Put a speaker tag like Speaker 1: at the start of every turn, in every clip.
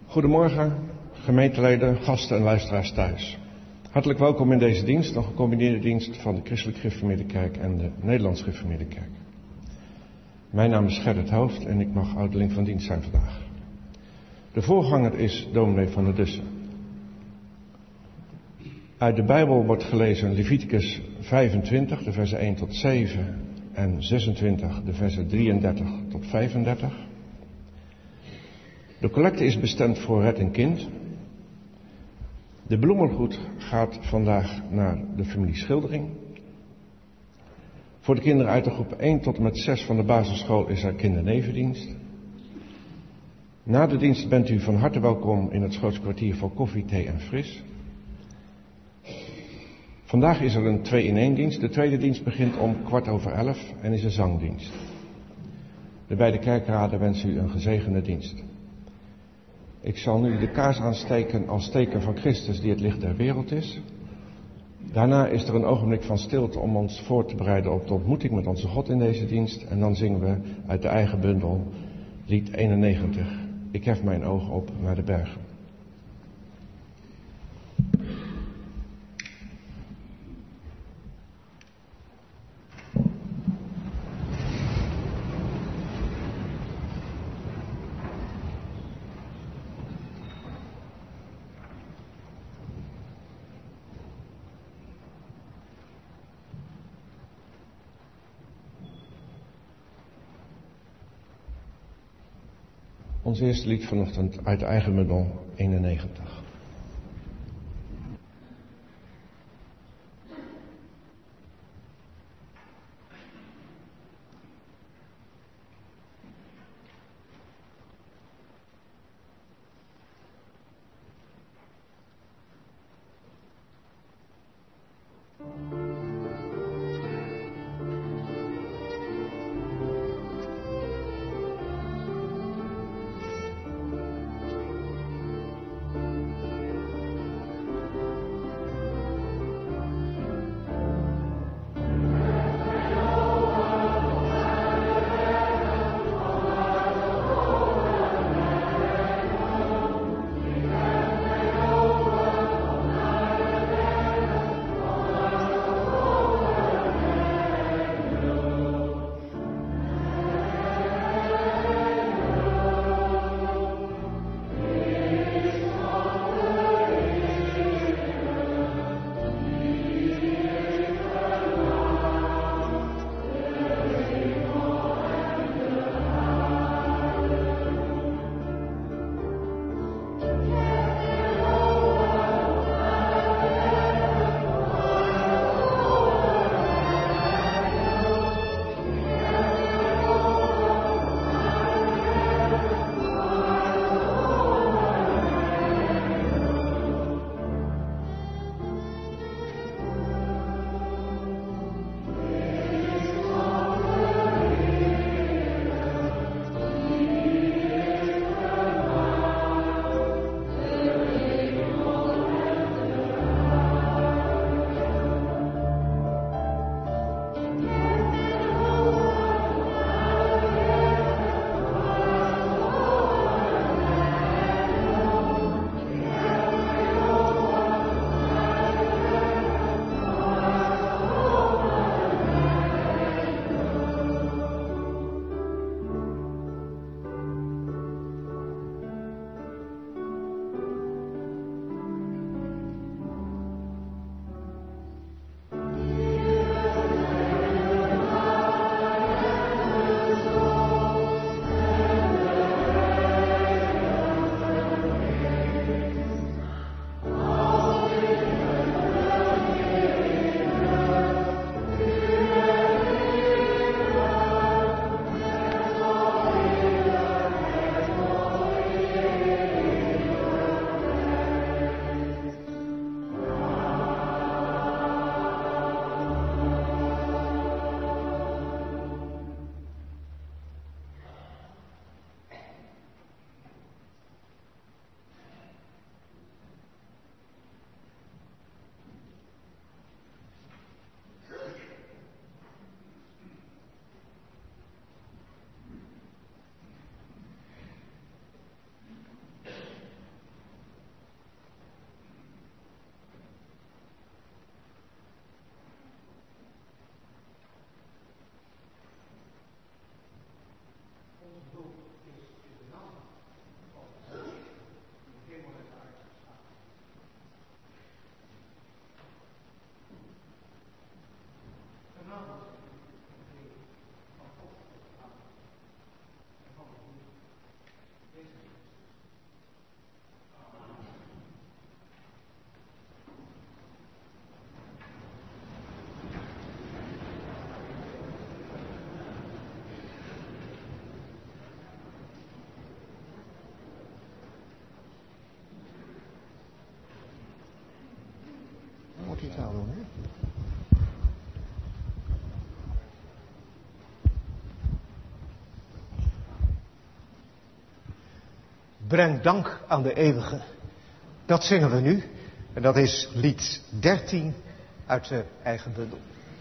Speaker 1: Goedemorgen, gemeenteleden, gasten en luisteraars thuis. Hartelijk welkom in deze dienst, een gecombineerde dienst van de Christelijk Gereformeerde Kerk en de Nederlands Gereformeerde Kerk. Mijn naam is Gerrit Hoofd en ik mag ouderling van dienst zijn vandaag. De voorganger is dominee van der Dussen. Uit de Bijbel wordt gelezen Leviticus 25, de versen 1 tot 7 en 26, de versen 33 tot 35. De collecte is bestemd voor Red een Kind. De bloemengoed gaat vandaag naar de familie Schildering. Voor de kinderen uit de groep 1 tot en met 6 van de basisschool is er kindernevendienst. Na de dienst bent u van harte welkom in het Schoots kwartier voor koffie, thee en fris. Vandaag is er een 2-in-1 dienst. De tweede dienst begint om 11:15 en is een zangdienst. De beide kerkraden wensen u een gezegende dienst. Ik zal nu de kaars aansteken als teken van Christus die het licht der wereld is. Daarna is er een ogenblik van stilte om ons voor te bereiden op de ontmoeting met onze God in deze dienst. En dan zingen we uit de eigen bundel lied 91. Ik hef mijn ogen op naar de bergen. Ons eerste lied vanochtend uit de eigen bundel 91.
Speaker 2: digitaal doen, hè? Breng dank aan de eeuwige. Dat zingen we nu. En dat is lied 13 uit de eigen bundel.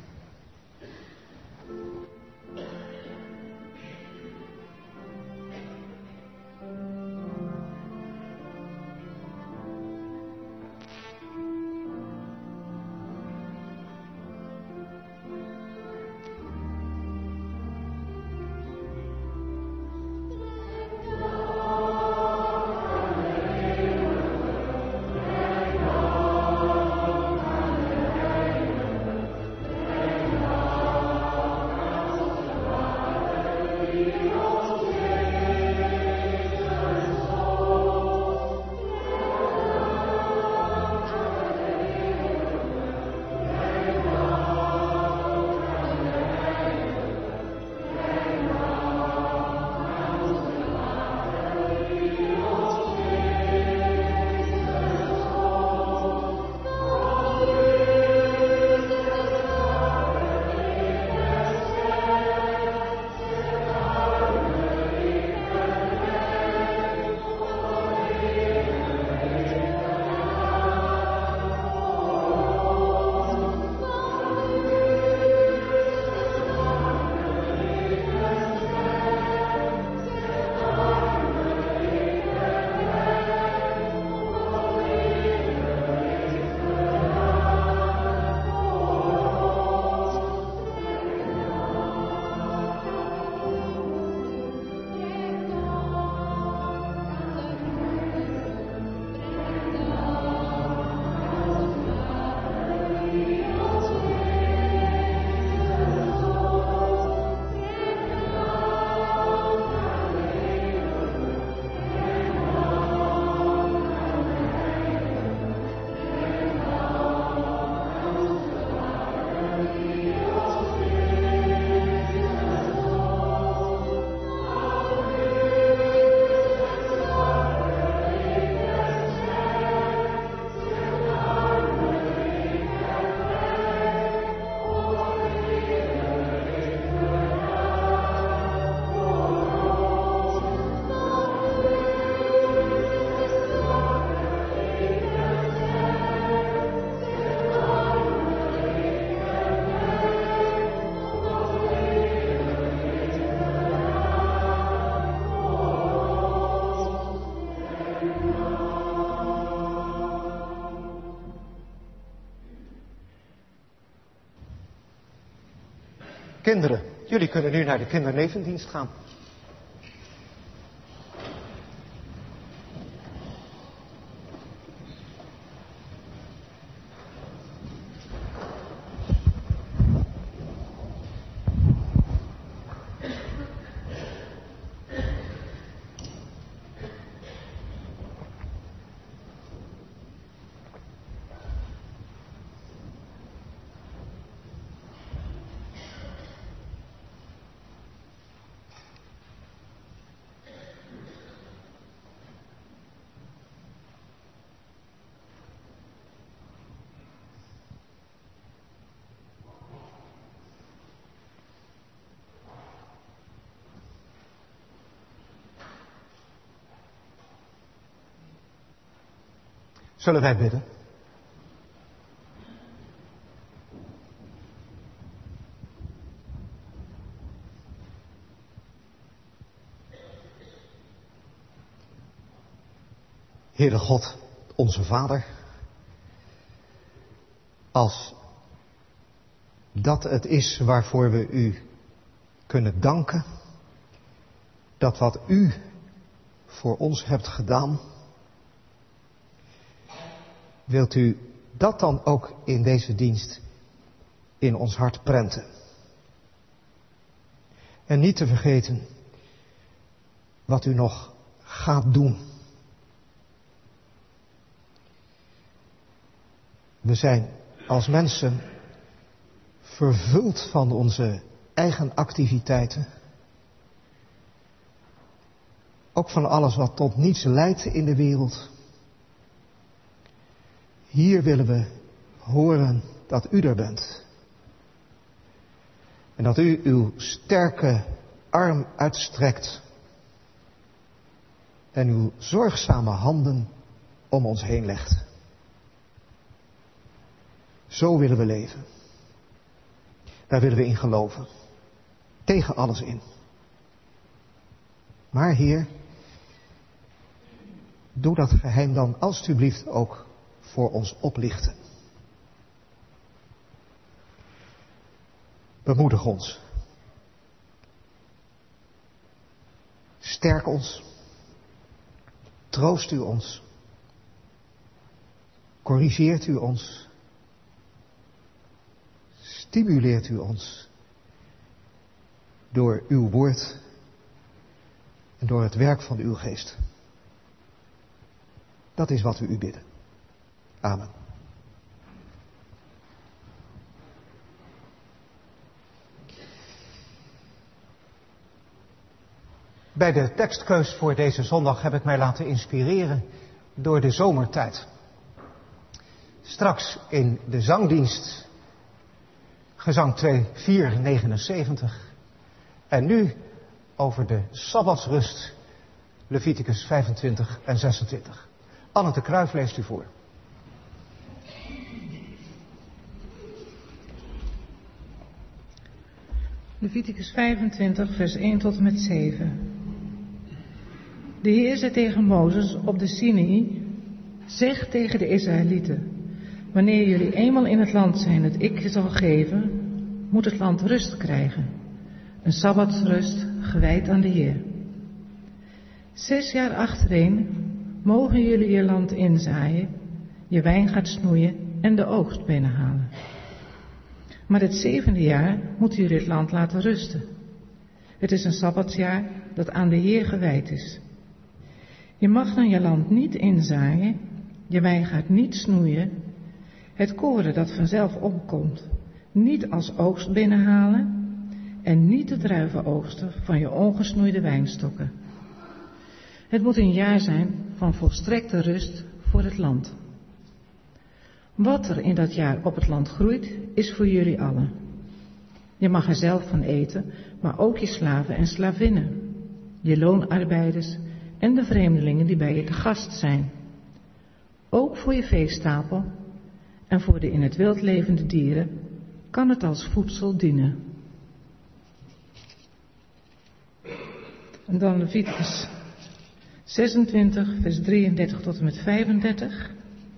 Speaker 2: Kinderen, jullie kunnen nu naar de kindernevendienst gaan. Zullen wij bidden? Heere God, onze Vader, als dat het is waarvoor we u kunnen danken, dat wat u voor ons hebt gedaan, wilt u dat dan ook in deze dienst in ons hart prenten. En niet te vergeten wat u nog gaat doen. We zijn als mensen vervuld van onze eigen activiteiten. Ook van alles wat tot niets leidt in de wereld. Hier willen we horen dat u er bent. En dat u uw sterke arm uitstrekt en uw zorgzame handen om ons heen legt. Zo willen we leven. Daar willen we in geloven. Tegen alles in. Maar Heer, doe dat geheim dan alstublieft ook voor ons oplichten. Bemoedig ons. Sterk ons. Troost u ons. Corrigeert u ons. Stimuleert u ons. Door uw woord en door het werk van uw geest. Dat is wat we u bidden. Amen. Bij de tekstkeus voor deze zondag heb ik mij laten inspireren door de zomertijd. Straks in de zangdienst, gezang 2, 479. En nu over de Sabbatsrust, Leviticus 25 en 26. Annette Kruijf leest u voor.
Speaker 3: Leviticus 25, vers 1 tot en met 7. De Heer zei tegen Mozes op de Sinai: zeg tegen de Israëlieten: wanneer jullie eenmaal in het land zijn dat ik je zal geven, moet het land rust krijgen. Een sabbatsrust gewijd aan de Heer. 6 jaar achtereen mogen jullie je land inzaaien, je wijngaard snoeien en de oogst binnenhalen. Maar het 7e jaar moeten jullie het land laten rusten. Het is een sabbatsjaar dat aan de Heer gewijd is. Je mag dan je land niet inzaaien, je wijngaard niet snoeien, het koren dat vanzelf opkomt niet als oogst binnenhalen en niet de druiven oogsten van je ongesnoeide wijnstokken. Het moet een jaar zijn van volstrekte rust voor het land. Wat er in dat jaar op het land groeit, is voor jullie allen. Je mag er zelf van eten, maar ook je slaven en slavinnen, je loonarbeiders en de vreemdelingen die bij je te gast zijn. Ook voor je veestapel en voor de in het wild levende dieren kan het als voedsel dienen. En dan Leviticus 26, vers 33 tot en met 35.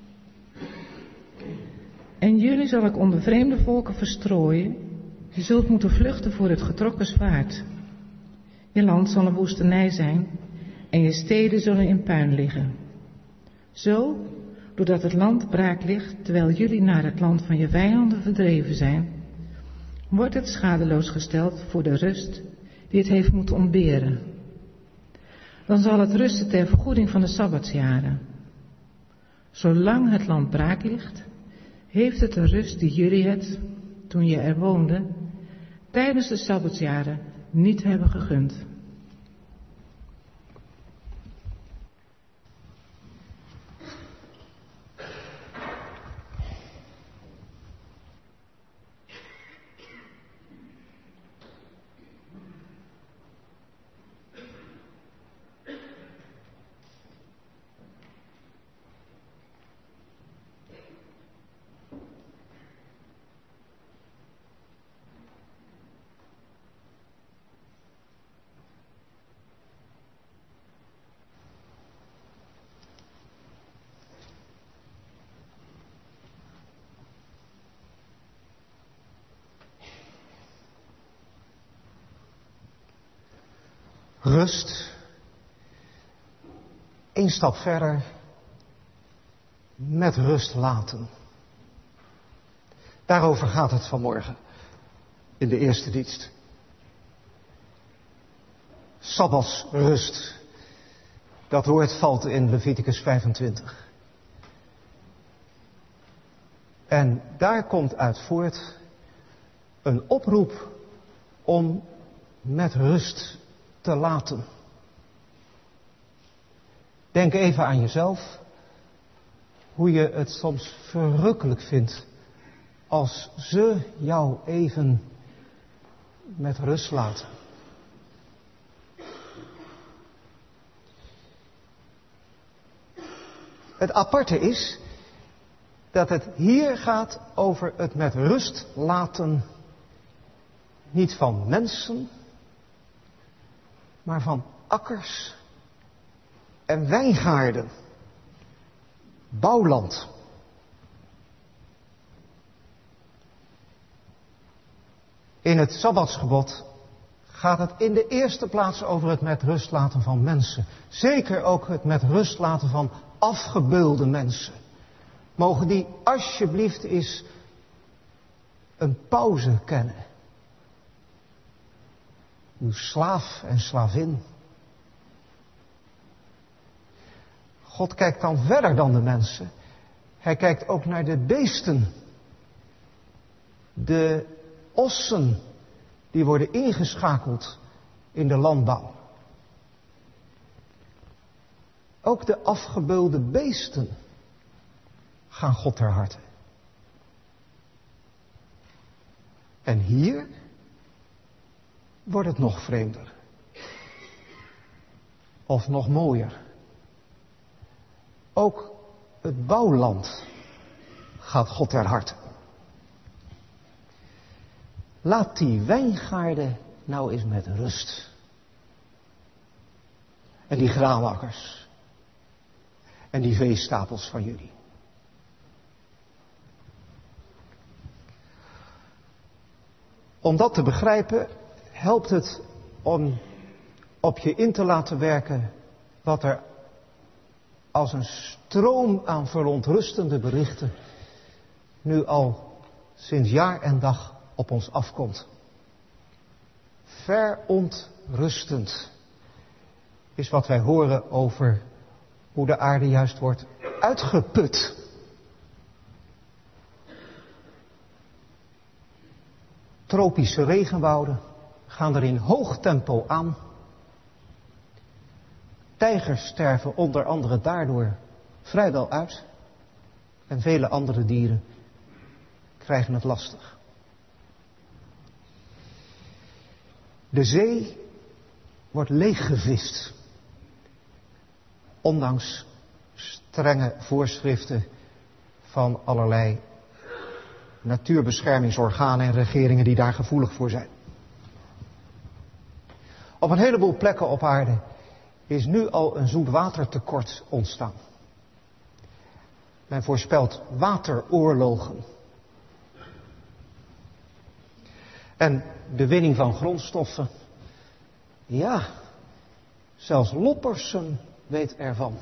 Speaker 3: En jullie zal ik onder vreemde volken verstrooien. Je zult moeten vluchten voor het getrokken zwaard. Je land zal een woestenij zijn en je steden zullen in puin liggen. Zo, doordat het land braak ligt terwijl jullie naar het land van je vijanden verdreven zijn, wordt het schadeloos gesteld voor de rust die het heeft moeten ontberen. Dan zal het rusten ter vergoeding van de sabbatsjaren. Zolang het land braak ligt, heeft het de rust die jullie het, toen je er woonde, tijdens de sabbatsjaren niet hebben gegund.
Speaker 2: Rust. 1 stap verder. Met rust laten. Daarover gaat het vanmorgen. In de eerste dienst. Sabbatsrust. Dat woord valt in Leviticus 25. En daar komt uit voort een oproep om met rust te laten. Denk even aan jezelf, hoe je het soms verrukkelijk vindt als ze jou even met rust laten. Het aparte is dat het hier gaat over het met rust laten, niet van mensen, maar van akkers en wijngaarden, bouwland. In het Sabbatsgebod gaat het in de eerste plaats over het met rust laten van mensen. Zeker ook het met rust laten van afgebeelde mensen. Mogen die alsjeblieft eens een pauze kennen. Uw slaaf en slavin. God kijkt dan verder dan de mensen. Hij kijkt ook naar de beesten. De ossen die worden ingeschakeld in de landbouw. Ook de afgebeelde beesten gaan God ter harte. En hier wordt het nog vreemder. Of nog mooier. Ook het bouwland gaat God ter harte. Laat die wijngaarden nou eens met rust. En die graanakkers. En die veestapels van jullie. Om dat te begrijpen helpt het om op je in te laten werken wat er als een stroom aan verontrustende berichten nu al sinds jaar en dag op ons afkomt. Verontrustend is wat wij horen over hoe de aarde juist wordt uitgeput. Tropische regenwouden gaan er in hoog tempo aan. Tijgers sterven onder andere daardoor vrijwel uit. En vele andere dieren krijgen het lastig. De zee wordt leeggevist. Ondanks strenge voorschriften van allerlei natuurbeschermingsorganen en regeringen die daar gevoelig voor zijn. Op een heleboel plekken op aarde is nu al een zoetwatertekort ontstaan. Men voorspelt wateroorlogen. En de winning van grondstoffen. Ja, zelfs Loppersum weet ervan.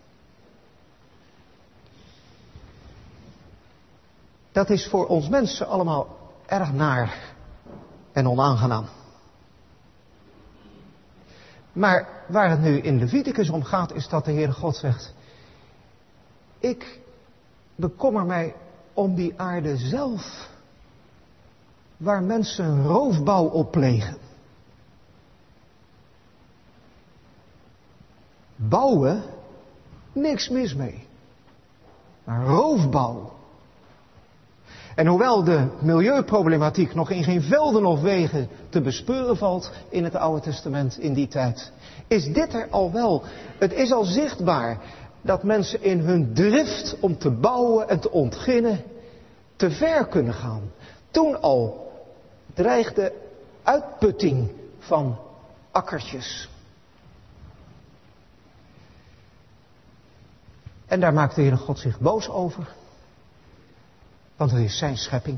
Speaker 2: Dat is voor ons mensen allemaal erg naar en onaangenaam. Maar waar het nu in Leviticus om gaat, is dat de Heere God zegt: ik bekommer mij om die aarde zelf, waar mensen roofbouw op plegen. Bouwen, niks mis mee. Maar roofbouw. En hoewel de milieuproblematiek nog in geen velden of wegen te bespeuren valt in het Oude Testament in die tijd, is dit er al wel. Het is al zichtbaar dat mensen in hun drift om te bouwen en te ontginnen te ver kunnen gaan. Toen al dreigde uitputting van akkertjes. En daar maakt de Heere God zich boos over. Want het is zijn schepping.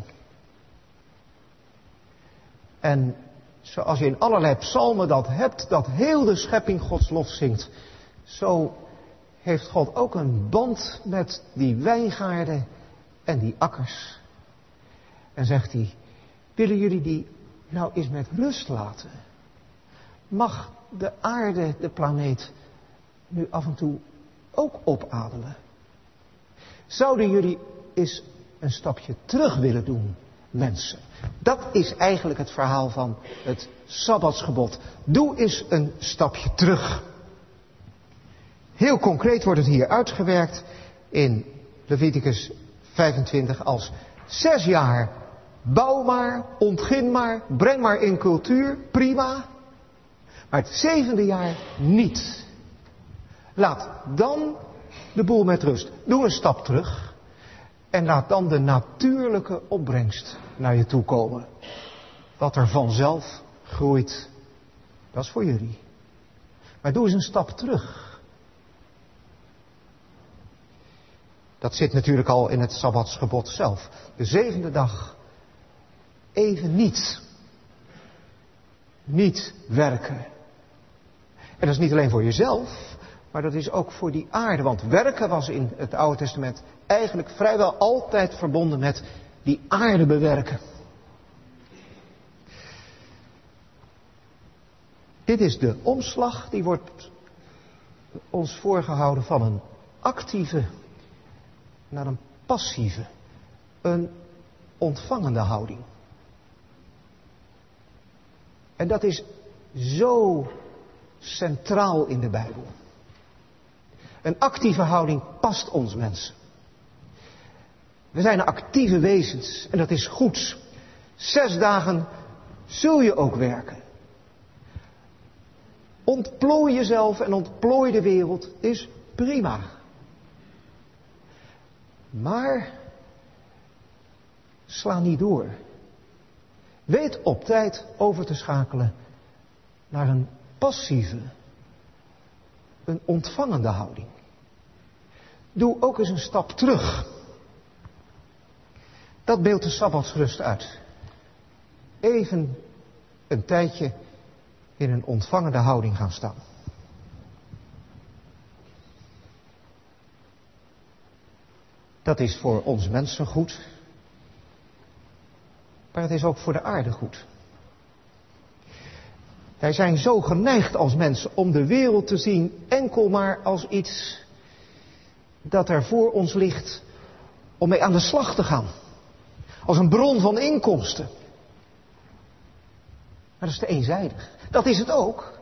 Speaker 2: En zoals je in allerlei psalmen dat hebt, dat heel de schepping Gods lof zingt, zo heeft God ook een band met die wijngaarden en die akkers. En zegt hij: willen jullie die nou eens met rust laten? Mag de aarde, de planeet, nu af en toe ook opademen? Zouden jullie eens een stapje terug willen doen, mensen? Dat is eigenlijk het verhaal van het Sabbatsgebod. Doe eens een stapje terug. Heel concreet wordt het hier uitgewerkt in Leviticus 25 als 6 jaar, bouw maar, ontgin maar, breng maar in cultuur, prima. Maar het 7e jaar niet. Laat dan de boel met rust. Doe een stap terug. En laat dan de natuurlijke opbrengst naar je toe komen. Wat er vanzelf groeit. Dat is voor jullie. Maar doe eens een stap terug. Dat zit natuurlijk al in het Sabbatsgebod zelf. De 7e dag even niet. Niet werken. En dat is niet alleen voor jezelf, maar dat is ook voor die aarde. Want werken was in het Oude Testament eigenlijk vrijwel altijd verbonden met die aarde bewerken. Dit is de omslag, die wordt ons voorgehouden van een actieve naar een passieve, een ontvangende houding. En dat is zo centraal in de Bijbel. Een actieve houding past ons mensen. We zijn actieve wezens en dat is goed. 6 dagen zul je ook werken. Ontplooi jezelf en ontplooi de wereld is prima. Maar sla niet door. Weet op tijd over te schakelen naar een passieve, een ontvangende houding. Doe ook eens een stap terug. Dat beeldt de Sabbatsrust uit. Even een tijdje in een ontvangende houding gaan staan. Dat is voor ons mensen goed. Maar het is ook voor de aarde goed. Wij zijn zo geneigd als mensen om de wereld te zien enkel maar als iets dat er voor ons ligt om mee aan de slag te gaan. Als een bron van inkomsten. Maar dat is te eenzijdig. Dat is het ook.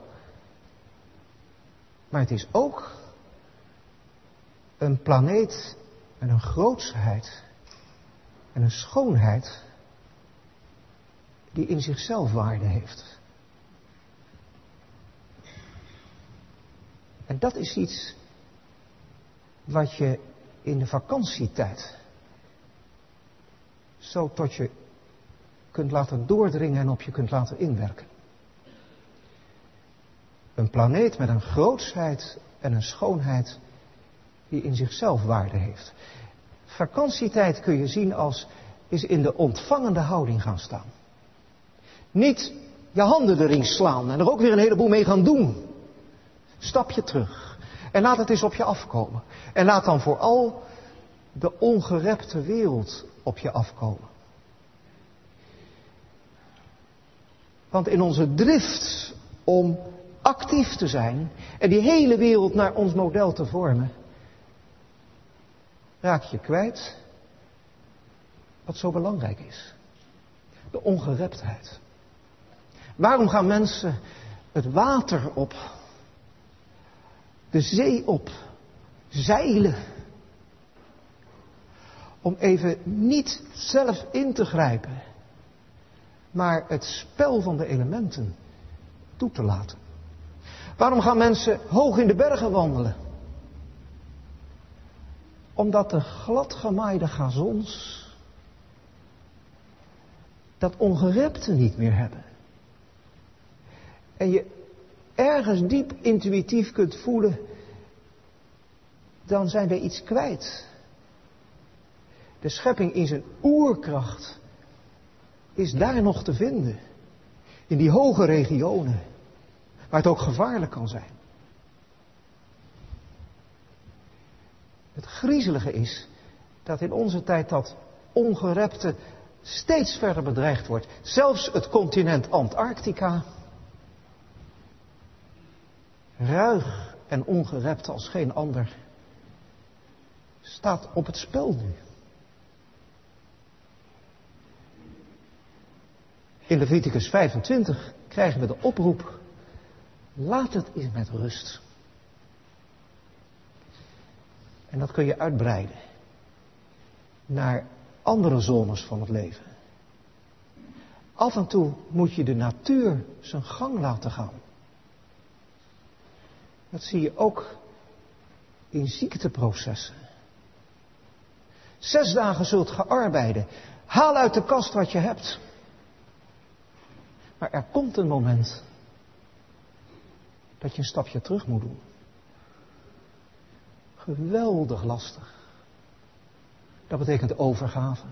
Speaker 2: Maar het is ook een planeet met een grootsheid en een schoonheid die in zichzelf waarde heeft. En dat is iets wat je in de vakantietijd zo tot je kunt laten doordringen en op je kunt laten inwerken. Een planeet met een grootsheid en een schoonheid die in zichzelf waarde heeft. Vakantietijd kun je zien als is in de ontvangende houding gaan staan. Niet je handen erin slaan en er ook weer een heleboel mee gaan doen. Stapje terug. En laat het eens op je afkomen. En laat dan vooral de ongerepte wereld op je afkomen. Want in onze drift om actief te zijn en die hele wereld naar ons model te vormen, raak je kwijt wat zo belangrijk is. De ongereptheid. Waarom gaan mensen het water op, de zee op, zeilen? Om even niet zelf in te grijpen, maar het spel van de elementen toe te laten. Waarom gaan mensen hoog in de bergen wandelen? Omdat de gladgemaaide gazons dat ongerepte niet meer hebben. En je ergens diep intuïtief kunt voelen, dan zijn wij iets kwijt. De schepping in zijn oerkracht is daar nog te vinden. In die hoge regionen, waar het ook gevaarlijk kan zijn. Het griezelige is dat in onze tijd dat ongerepte steeds verder bedreigd wordt. Zelfs het continent Antarctica, ruig en ongerept als geen ander, staat op het spel nu. In Leviticus 25 krijgen we de oproep, laat het eens met rust. En dat kun je uitbreiden naar andere zones van het leven. Af en toe moet je de natuur zijn gang laten gaan. Dat zie je ook in ziekteprocessen. 6 dagen zult ge arbeiden. Haal uit de kast wat je hebt. Maar er komt een moment dat je een stapje terug moet doen. Geweldig lastig. Dat betekent overgave.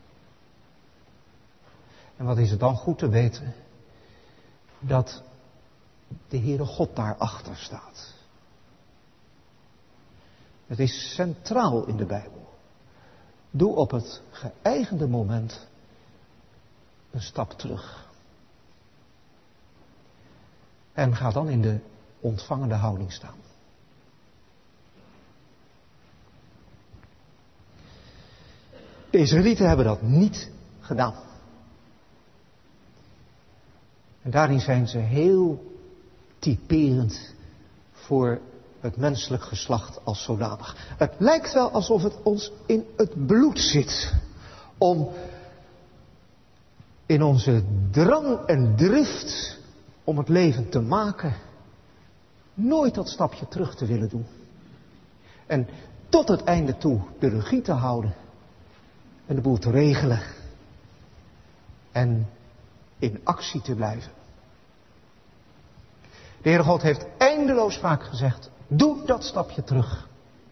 Speaker 2: En wat is het dan goed te weten? Dat de Heere God daarachter staat. Het is centraal in de Bijbel. Doe op het geëigende moment een stap terug. En ga dan in de ontvangende houding staan. De Israëlieten hebben dat niet gedaan. En daarin zijn ze heel typerend voor het menselijk geslacht als zodanig. Het lijkt wel alsof het ons in het bloed zit. Om in onze drang en drift om het leven te maken, nooit dat stapje terug te willen doen. En tot het einde toe de regie te houden. En de boel te regelen. En in actie te blijven. De Heere God heeft eindeloos vaak gezegd, doe dat stapje terug.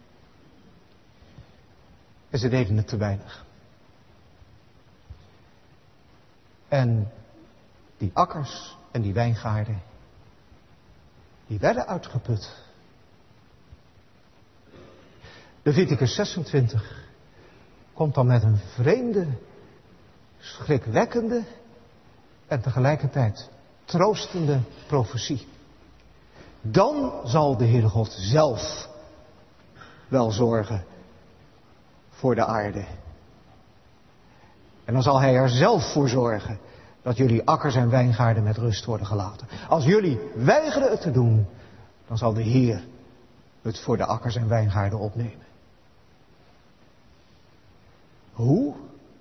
Speaker 2: En ze deden het te weinig. En die akkers en die wijngaarden, die werden uitgeput. Leviticus 26 komt dan met een vreemde, schrikwekkende en tegelijkertijd troostende profetie. Dan zal de Heere God zelf wel zorgen voor de aarde. En dan zal Hij er zelf voor zorgen dat jullie akkers en wijngaarden met rust worden gelaten. Als jullie weigeren het te doen, dan zal de Heer het voor de akkers en wijngaarden opnemen. Hoe?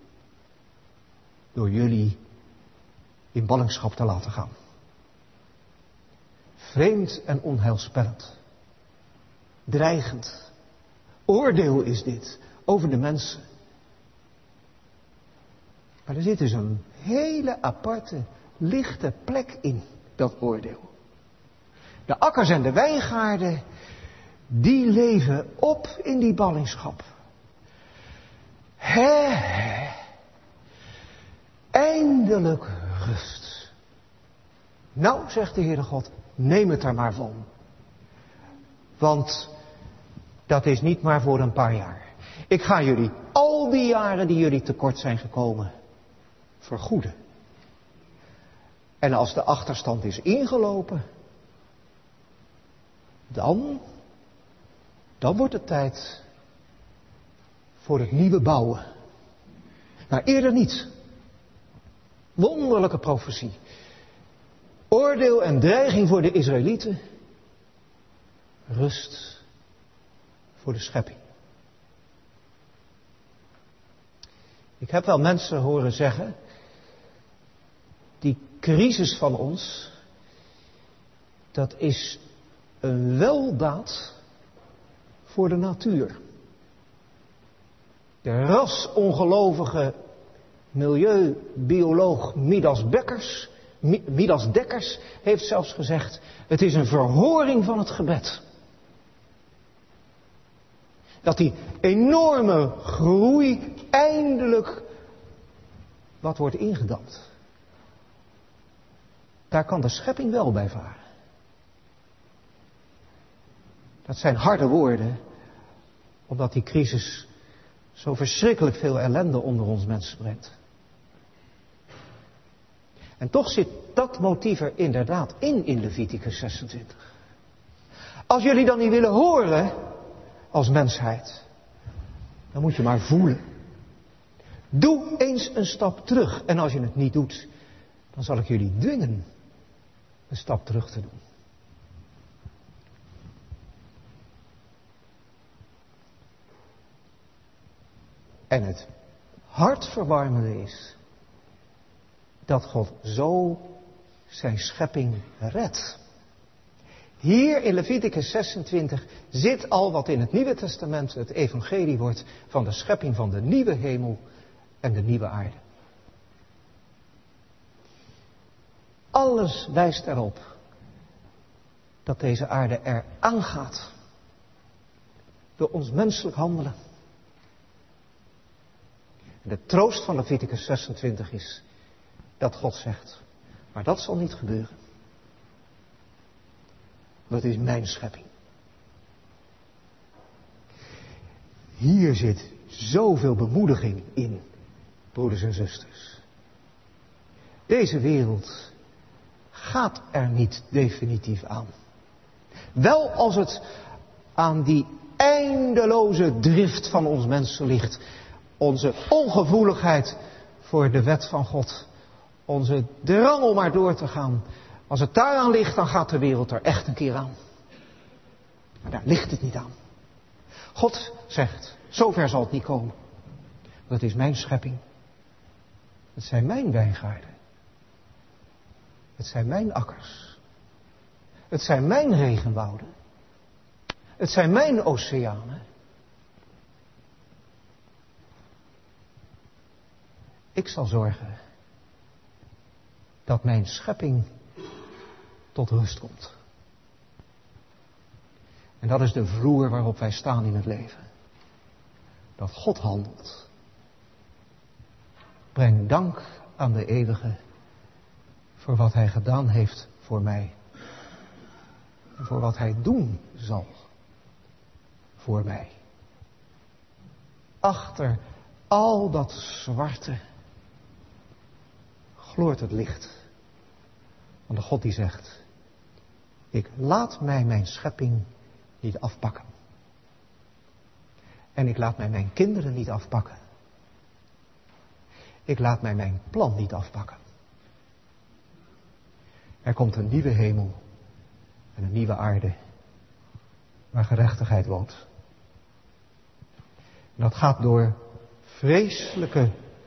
Speaker 2: Door jullie in ballingschap te laten gaan. Vreemd en onheilspellend. Dreigend. Oordeel is dit over de mensen. Maar er zit dus een hele aparte, lichte plek in, dat oordeel. De akkers en de wijngaarden, die leven op in die ballingschap. Eindelijk rust. Nou, zegt de Heere God, neem het er maar van. Want dat is niet maar voor een paar jaar. Ik ga jullie al die jaren die jullie tekort zijn gekomen vergoeden. En als de achterstand is ingelopen, dan wordt het tijd voor het nieuwe bouwen. Maar eerder niet. Wonderlijke profetie. Oordeel en dreiging voor de Israëlieten. Rust voor de schepping. Ik heb wel mensen horen zeggen, die crisis van ons, dat is een weldaad voor de natuur. De rasongelovige milieubioloog Midas Dekkers heeft zelfs gezegd, het is een verhoring van het gebed. Dat die enorme groei eindelijk wat wordt ingedampt. Daar kan de schepping wel bij varen. Dat zijn harde woorden, omdat die crisis zo verschrikkelijk veel ellende onder ons mensen brengt. En toch zit dat motief er inderdaad in Leviticus 26. Als jullie dan niet willen horen als mensheid, dan moet je maar voelen. Doe eens een stap terug. En als je het niet doet, dan zal ik jullie dwingen een stap terug te doen. En het hartverwarmende is dat God zo zijn schepping redt. Hier in Leviticus 26 zit al wat in het Nieuwe Testament het evangelie wordt van de schepping van de nieuwe hemel en de nieuwe aarde. Alles wijst erop dat deze aarde eraan gaat door ons menselijk handelen. En de troost van Leviticus 26 is dat God zegt, maar dat zal niet gebeuren. Dat is mijn schepping. Hier zit zoveel bemoediging in, broeders en zusters. Deze wereld gaat er niet definitief aan. Wel als het aan die eindeloze drift van ons mensen ligt. Onze ongevoeligheid voor de wet van God. Onze drang om maar door te gaan. Als het daaraan ligt, dan gaat de wereld er echt een keer aan. Maar daar ligt het niet aan. God zegt, zover zal het niet komen. Want het is mijn schepping. Het zijn mijn wijngaarden. Het zijn mijn akkers. Het zijn mijn regenwouden. Het zijn mijn oceanen. Ik zal zorgen dat mijn schepping tot rust komt. En dat is de vloer waarop wij staan in het leven. Dat God handelt. Breng dank aan de eeuwige voor wat hij gedaan heeft voor mij. En voor wat hij doen zal voor mij. Achter al dat zwarte gloort het licht. Van de God die zegt, ik laat mij mijn schepping niet afpakken. En ik laat mij mijn kinderen niet afpakken. Ik laat mij mijn plan niet afpakken. Er komt een nieuwe hemel en een nieuwe aarde waar gerechtigheid woont. En dat gaat door vreselijke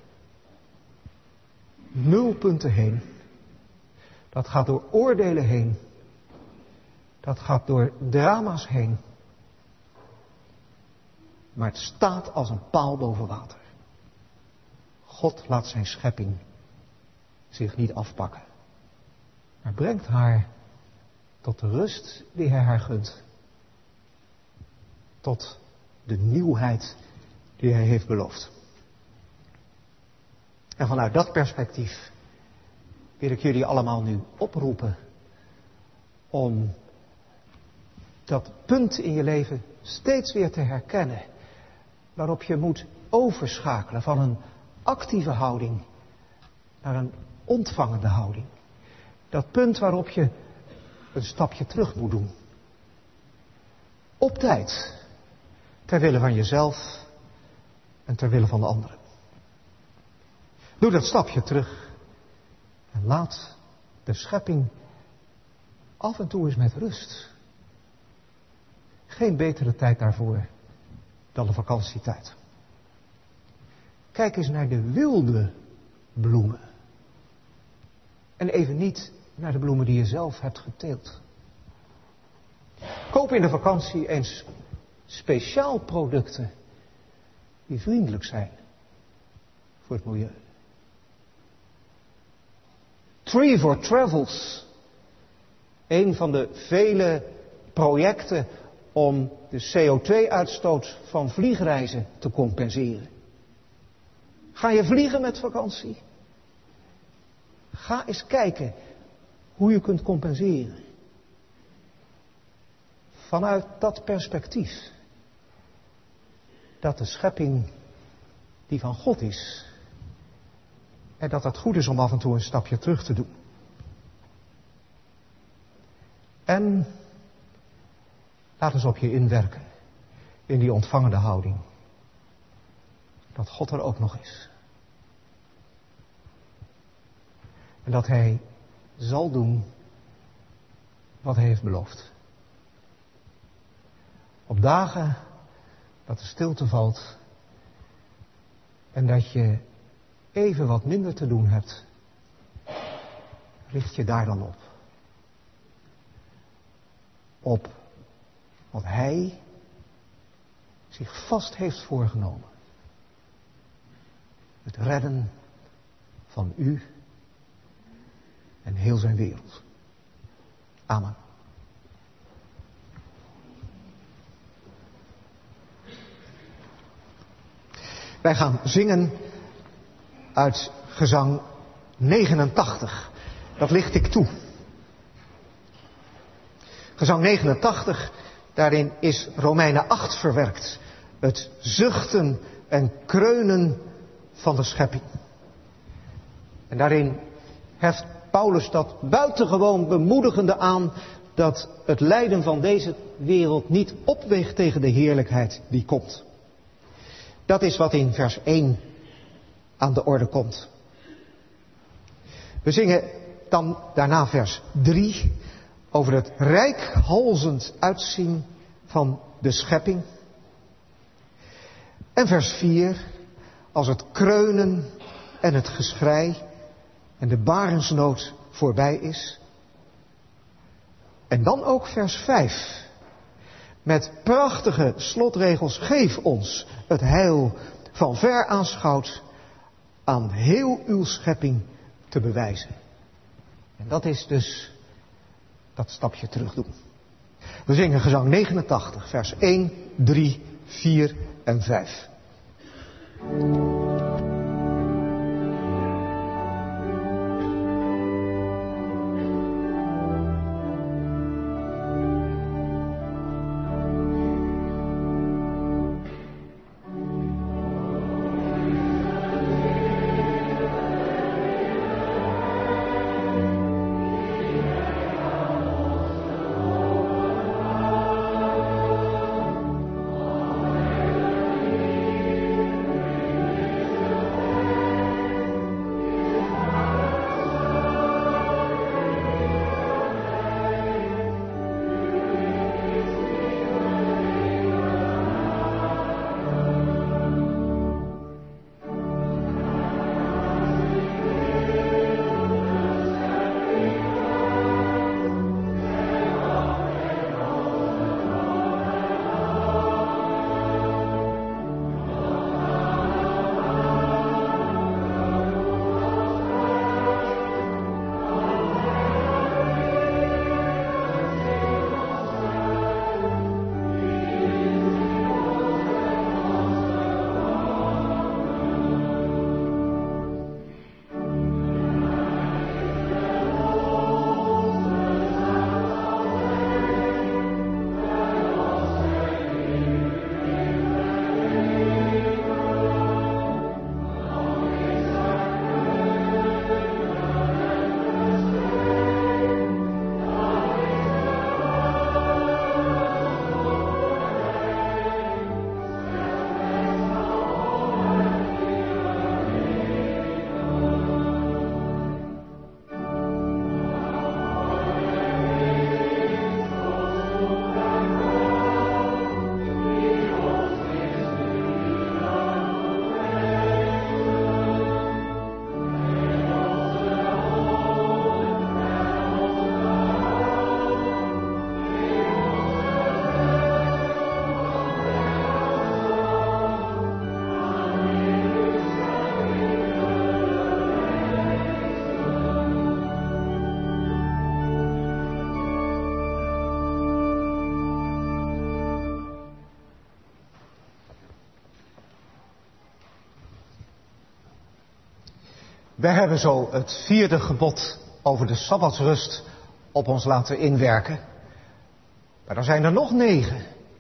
Speaker 2: nulpunten heen. Dat gaat door oordelen heen. Dat gaat door drama's heen. Maar het staat als een paal boven water. God laat zijn schepping zich niet afpakken. Maar brengt haar tot de rust die hij haar gunt. Tot de nieuwheid die hij heeft beloofd. En vanuit dat perspectief wil ik jullie allemaal nu oproepen om dat punt in je leven steeds weer te herkennen. Waarop je moet overschakelen van een actieve houding naar een ontvangende houding. Dat punt waarop je een stapje terug moet doen. Op tijd. Ter wille van jezelf en ter wille van de anderen. Doe dat stapje terug. En laat de schepping af en toe eens met rust. Geen betere tijd daarvoor dan de vakantietijd. Kijk eens naar de wilde bloemen. En even niet naar de bloemen die je zelf hebt geteeld. Koop in de vakantie eens speciaal producten die vriendelijk zijn voor het milieu. Tree for Travels. Een van de vele projecten om de CO2-uitstoot van vliegreizen te compenseren. Ga je vliegen met vakantie? Ga eens kijken hoe je kunt compenseren. Vanuit dat perspectief. Dat de schepping die van God is. En dat het goed is om af en toe een stapje terug te doen. En laat eens op je inwerken. In die ontvangende houding. Dat God er ook nog is. En dat hij zal doen wat hij heeft beloofd. Op dagen dat de stilte valt en dat je even wat minder te doen hebt, richt je daar dan op. Op wat Hij zich vast heeft voorgenomen. Het redden van u en heel zijn wereld. Amen. Wij gaan zingen uit gezang 89. Dat licht ik toe. Gezang 89, daarin is Romeinen 8 verwerkt. Het zuchten en kreunen van de schepping. En daarin heft Paulus dat buitengewoon bemoedigende aan, dat het lijden van deze wereld niet opweegt tegen de heerlijkheid die komt. Dat is wat in vers 1 aan de orde komt. We zingen dan daarna vers 3 over het reikhalzend uitzien van de schepping. En vers 4 als het kreunen en het geschrei en de barensnood voorbij is. En dan ook vers 5. Met prachtige slotregels: geef ons het heil van ver aanschouwd aan heel uw schepping te bewijzen. En dat is dus dat stapje terug doen. We zingen gezang 89, vers 1, 3, 4 en 5. Wij hebben zo het 4e gebod over de Sabbatsrust op ons laten inwerken. Maar er zijn er nog 9.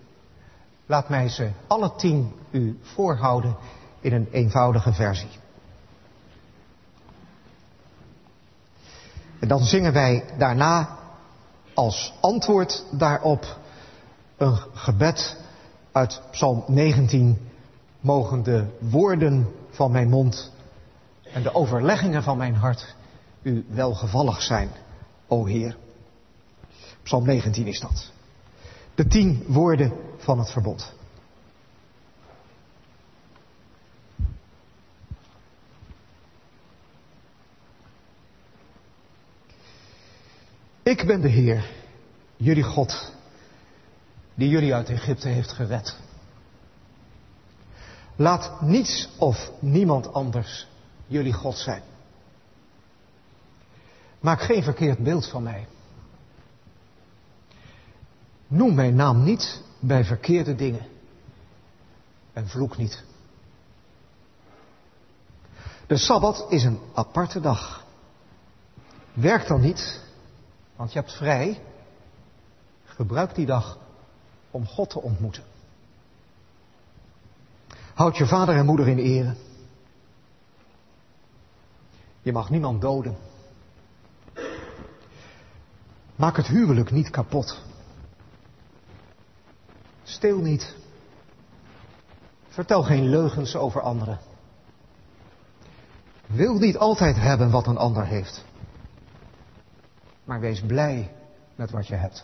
Speaker 2: Laat mij ze alle 10 u voorhouden in een eenvoudige versie. En dan zingen wij daarna als antwoord daarop een gebed uit Psalm 19. Mogen de woorden van mijn mond en de overleggingen van mijn hart u welgevallig zijn, o Heer. Psalm 19 is dat. De 10 woorden van het verbond. Ik ben de Heer, jullie God, die jullie uit Egypte heeft gered. Laat niets of niemand anders jullie God zijn. Maak geen verkeerd beeld van mij. Noem mijn naam niet bij verkeerde dingen. En vloek niet. De Sabbat is een aparte dag. Werk dan niet, want je hebt vrij. Gebruik die dag om God te ontmoeten. Houd je vader en moeder in ere. Je mag niemand doden. Maak het huwelijk niet kapot. Steel niet. Vertel geen leugens over anderen. Wil niet altijd hebben wat een ander heeft. Maar wees blij met wat je hebt.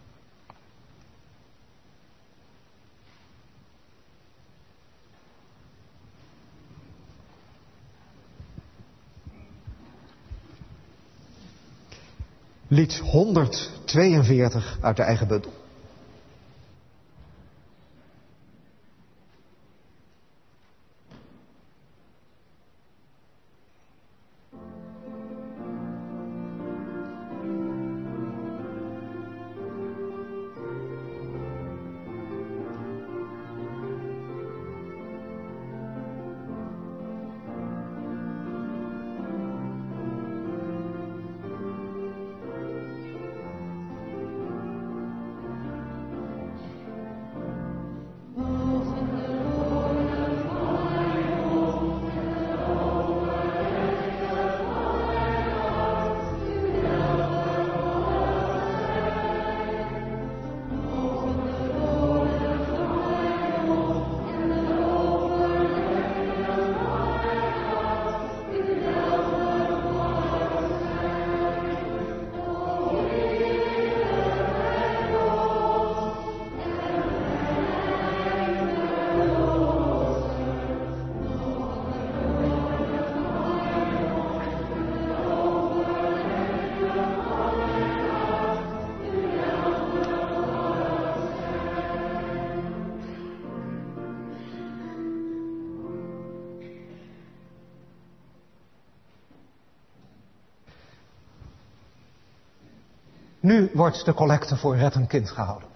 Speaker 2: Lied 142 uit de eigen bundel. Nu wordt de collecte voor Red een Kind gehouden.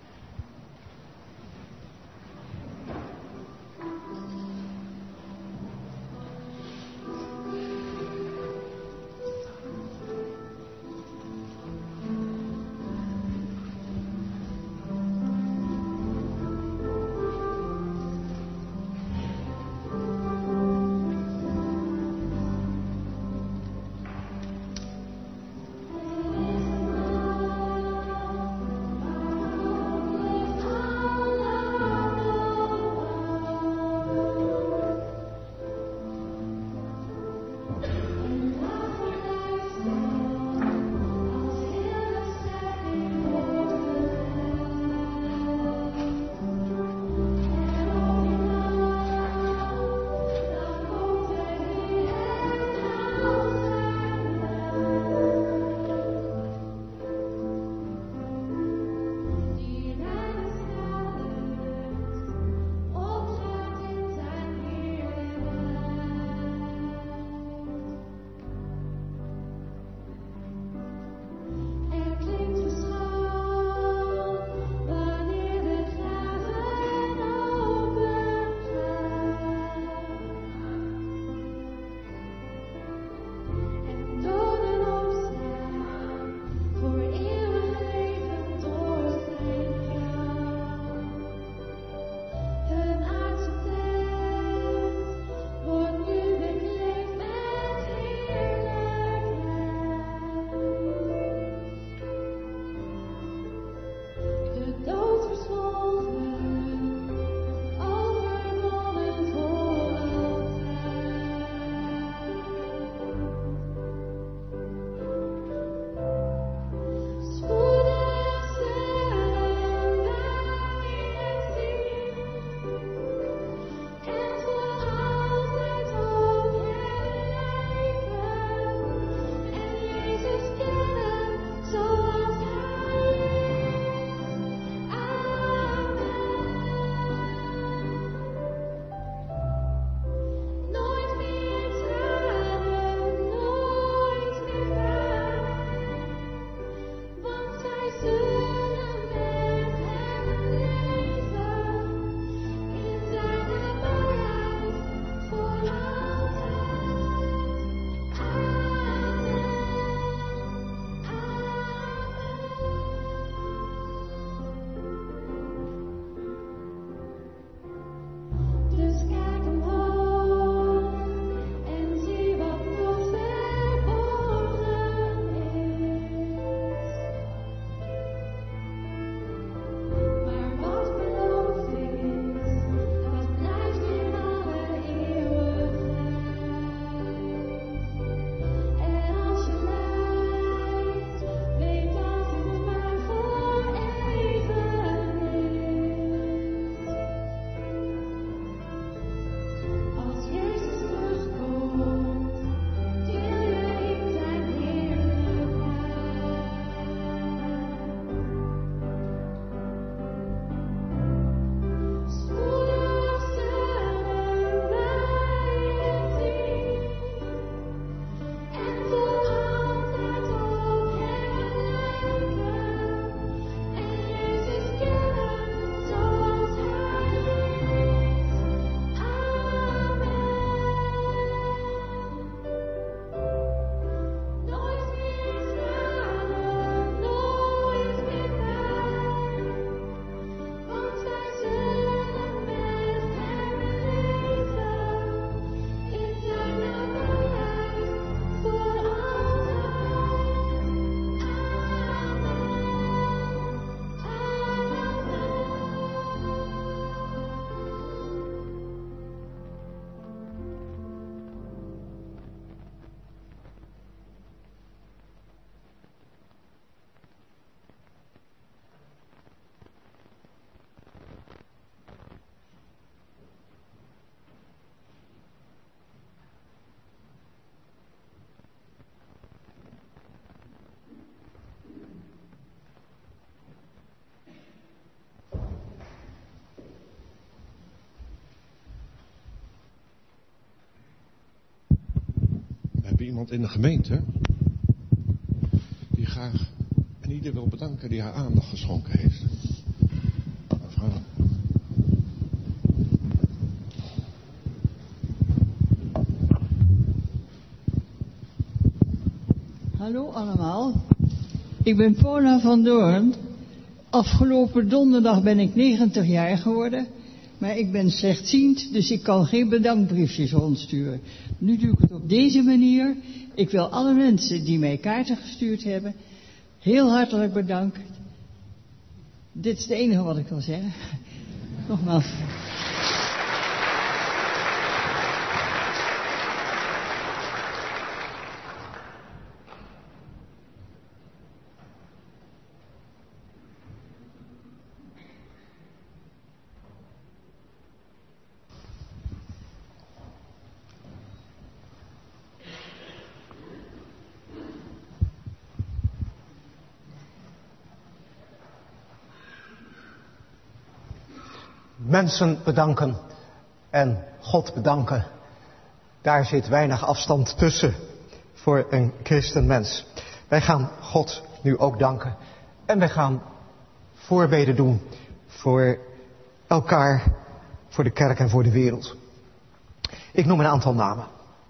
Speaker 1: iemand in de gemeente die graag en ieder wil bedanken die haar aandacht geschonken heeft. Mevrouw.
Speaker 4: Hallo allemaal, ik ben Paula van Doorn. Afgelopen donderdag ben ik 90 jaar geworden, maar ik ben slechtziend, dus ik kan geen bedankbriefjes rondsturen. Nu doe ik het op deze manier. Ik wil alle mensen die mij kaarten gestuurd hebben, heel hartelijk bedanken. Dit is het enige wat ik wil zeggen. Nogmaals.
Speaker 2: Mensen bedanken en God bedanken. Daar zit weinig afstand tussen voor een christenmens. Wij gaan God nu ook danken. En wij gaan voorbeden doen voor elkaar, voor de kerk en voor de wereld. Ik noem een aantal namen.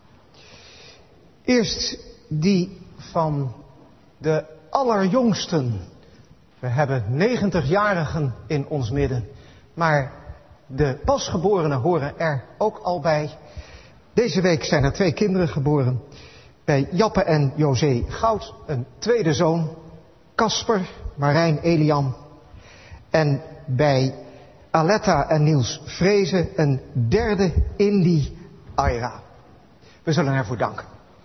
Speaker 2: Eerst die van de allerjongsten. We hebben 90-jarigen in ons midden. Maar de pasgeborenen horen er ook al bij. Deze week zijn er 2 kinderen geboren. Bij Jappe en José Goud een tweede zoon. Casper, Marijn, Elian. En bij Aletta en Niels Vrezen een derde Indy Aira. We zullen ervoor danken.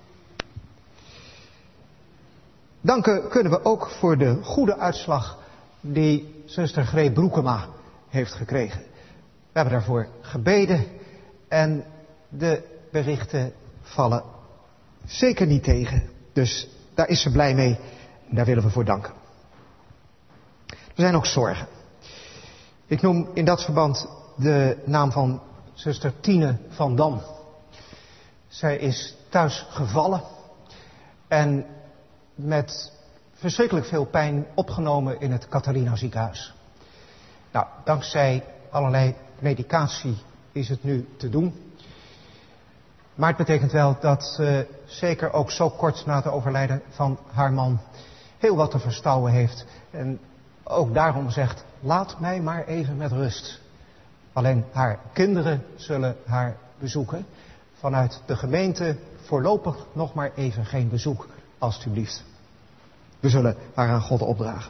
Speaker 2: Danken kunnen we ook voor de goede uitslag die zuster Greet Broekema heeft gekregen. We hebben daarvoor gebeden en de berichten vallen zeker niet tegen. Dus daar is ze blij mee en daar willen we voor danken. Er zijn ook zorgen. Ik noem in dat verband de naam van zuster Tine van Dam. Zij is thuis gevallen en met verschrikkelijk veel pijn opgenomen in het Catharina ziekenhuis. Nou, dankzij allerlei medicatie is het nu te doen. Maar het betekent wel dat ze zeker ook zo kort na het overlijden van haar man heel wat te verstouwen heeft. En ook daarom zegt, laat mij maar even met rust. Alleen haar kinderen zullen haar bezoeken. Vanuit de gemeente voorlopig nog maar even geen bezoek, alstublieft. We zullen haar aan God opdragen.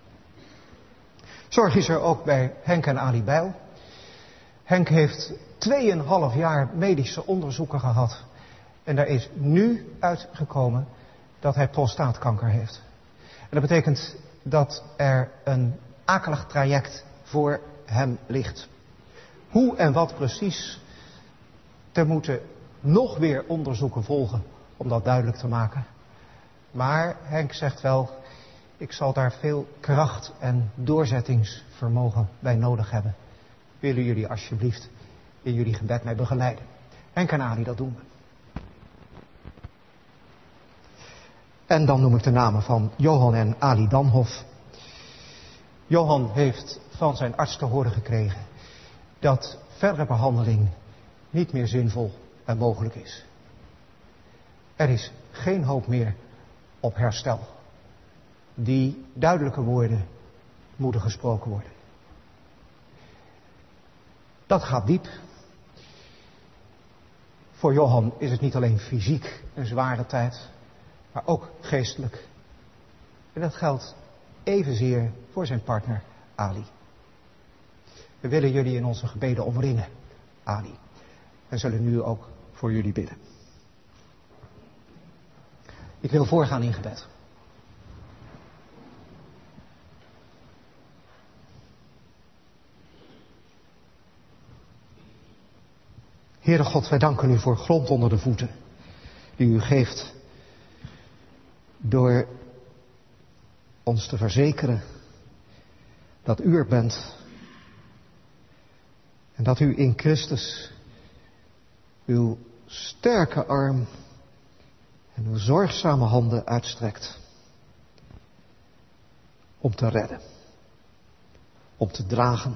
Speaker 2: Zorg is er ook bij Henk en Ali Bijl. Henk heeft 2,5 jaar medische onderzoeken gehad. En daar is nu uitgekomen dat hij prostaatkanker heeft. En dat betekent dat er een akelig traject voor hem ligt. Hoe en wat precies, er moeten nog weer onderzoeken volgen om dat duidelijk te maken. Maar Henk zegt wel, ik zal daar veel kracht en doorzettingsvermogen bij nodig hebben. Willen jullie alsjeblieft in jullie gebed mij begeleiden? Henk en Ali, dat doen we. En dan noem ik de namen van Johan en Ali Danhof. Johan heeft van zijn arts te horen gekregen dat verdere behandeling niet meer zinvol en mogelijk is. Er is geen hoop meer op herstel. Die duidelijke woorden moeten gesproken worden. Dat gaat diep. Voor Johan is het niet alleen fysiek een zware tijd, maar ook geestelijk. En dat geldt evenzeer voor zijn partner Ali. We willen jullie in onze gebeden omringen, Ali. En zullen nu ook voor jullie bidden. Ik wil voorgaan in gebed. Heere God, wij danken u voor grond onder de voeten die u geeft door ons te verzekeren dat u er bent en dat u in Christus uw sterke arm En uw zorgzame handen uitstrekt om te redden, om te dragen,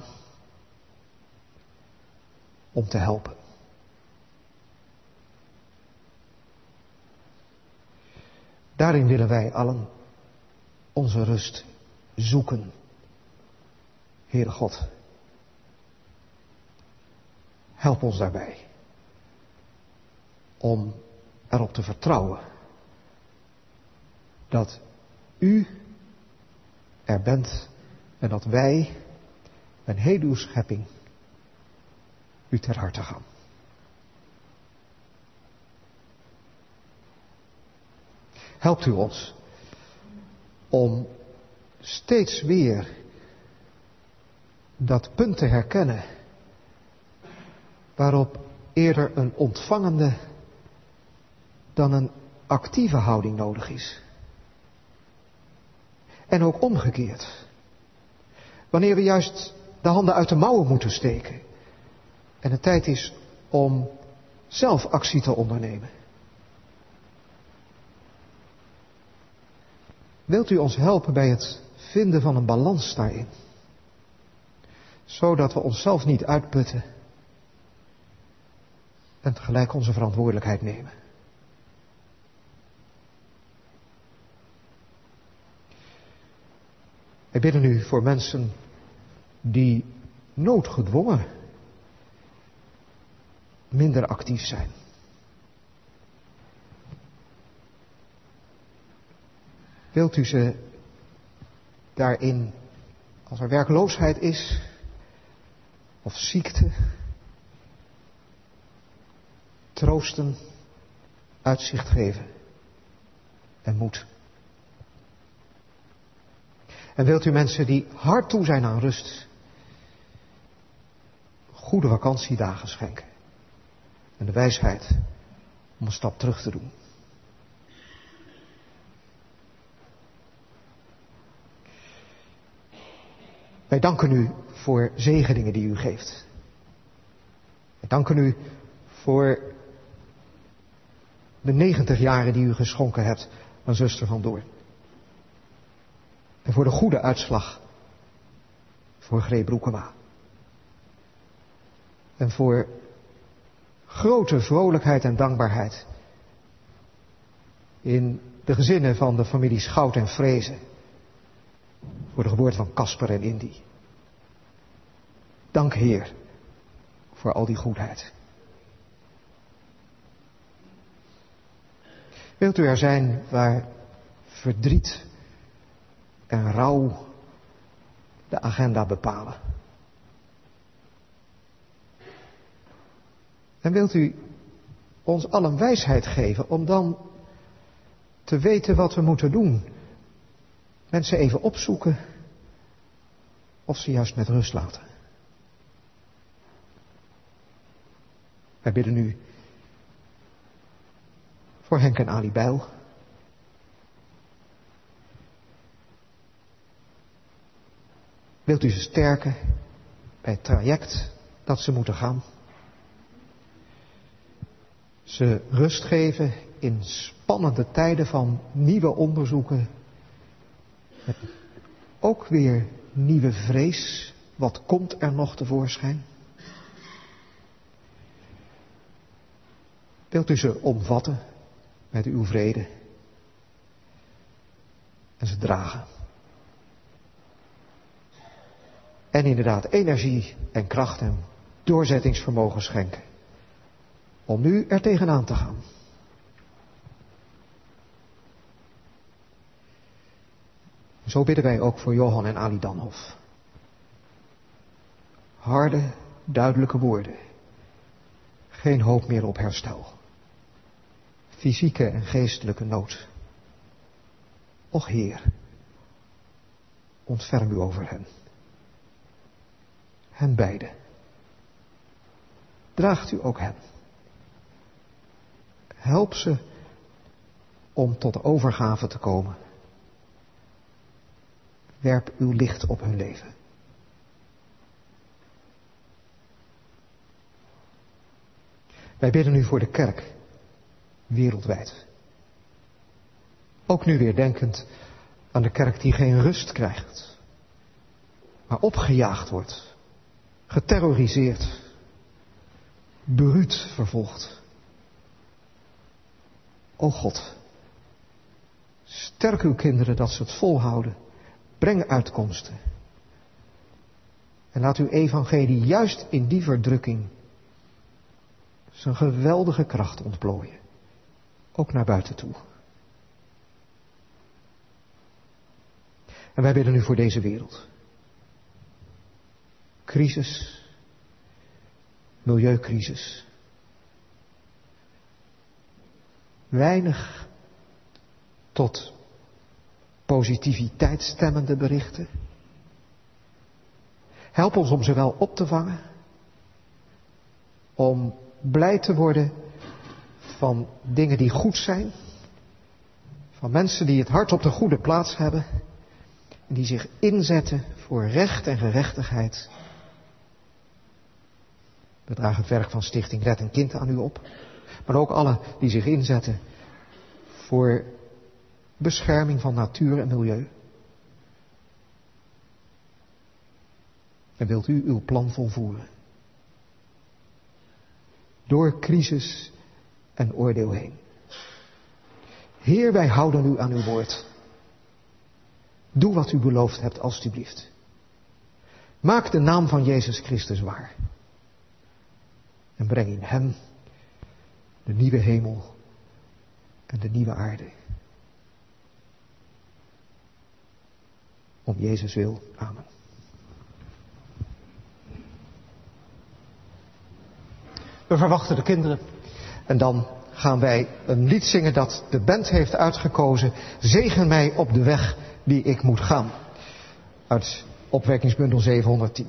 Speaker 2: om te helpen. Daarin willen wij allen onze rust zoeken. Heere God, help ons daarbij om erop te vertrouwen dat u er bent en dat wij en heel uw schepping u ter harte gaan. Helpt u ons om steeds weer dat punt te herkennen waarop eerder een ontvangende dan een actieve houding nodig is. En ook omgekeerd. Wanneer we juist de handen uit de mouwen moeten steken en het tijd is om zelf actie te ondernemen. Wilt u ons helpen bij het vinden van een balans daarin? Zodat we onszelf niet uitputten en tegelijk onze verantwoordelijkheid nemen. Wij bidden u voor mensen die noodgedwongen minder actief zijn. Wilt u ze daarin, als er werkloosheid is of ziekte, troosten, uitzicht geven en moed. En wilt u mensen die hard toe zijn aan rust, goede vakantiedagen schenken en de wijsheid om een stap terug te doen. Wij danken u voor zegeningen die u geeft. Wij danken u voor de 90 jaren die u geschonken hebt aan zuster Van Doorn. En voor de goede uitslag voor Greet Broekema. En voor grote vrolijkheid en dankbaarheid in de gezinnen van de familie Schout en Vrezen. Voor de geboorte van Casper en Indy. Dank Heer voor al die goedheid. Wilt u er zijn waar verdriet en rouw de agenda bepalen? En wilt u ons allen wijsheid geven om dan te weten wat we moeten doen? Mensen even opzoeken of ze juist met rust laten. Wij bidden u voor Henk en Ali Bijl. Wilt u ze sterken bij het traject dat ze moeten gaan? Ze rust geven in spannende tijden van nieuwe onderzoeken. Met ook weer nieuwe vrees. Wat komt er nog tevoorschijn? Wilt u ze omvatten met uw vrede en ze dragen? En inderdaad energie en kracht en doorzettingsvermogen schenken om nu er tegenaan te gaan. Zo bidden wij ook voor Johan en Ali Danhof. Harde, duidelijke woorden. Geen hoop meer op herstel. Fysieke en geestelijke nood. Och Heer, ontferm u over hen. Hen beiden. Draagt u ook hen. Help ze om tot de overgave te komen. Werp uw licht op hun leven. Wij bidden u voor de kerk, wereldwijd. Ook nu weer denkend aan de kerk die geen rust krijgt, maar opgejaagd wordt, geterroriseerd, bruut vervolgd. O God, sterk uw kinderen dat ze het volhouden. Breng uitkomsten. En laat uw evangelie juist in die verdrukking zijn geweldige kracht ontplooien. Ook naar buiten toe. En wij bidden nu voor deze wereld. Crisis. Milieucrisis. Weinig tot positiviteit stemmende berichten. Help ons om ze wel op te vangen. Om blij te worden van dingen die goed zijn. Van mensen die het hart op de goede plaats hebben. En die zich inzetten voor recht en gerechtigheid. We dragen het werk van Stichting Red een Kind aan u op. Maar ook alle die zich inzetten voor bescherming van natuur en milieu. En wilt u uw plan volvoeren. Door crisis en oordeel heen. Heer, wij houden u aan uw woord. Doe wat u beloofd hebt, alstublieft. Maak de naam van Jezus Christus waar. En breng in hem de nieuwe hemel en de nieuwe aarde. Om Jezus wil. Amen. We verwachten de kinderen. En dan gaan wij een lied zingen dat de band heeft uitgekozen. Zegen mij op de weg die ik moet gaan. Uit opwekkingsbundel 710.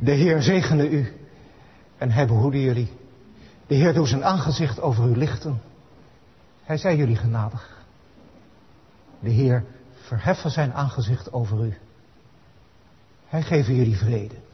Speaker 2: De Heer zegene u en hij behoede jullie. De Heer doet zijn aangezicht over u lichten. Hij zij jullie genadig. De Heer verheffen zijn aangezicht over u. Hij geeft jullie vrede.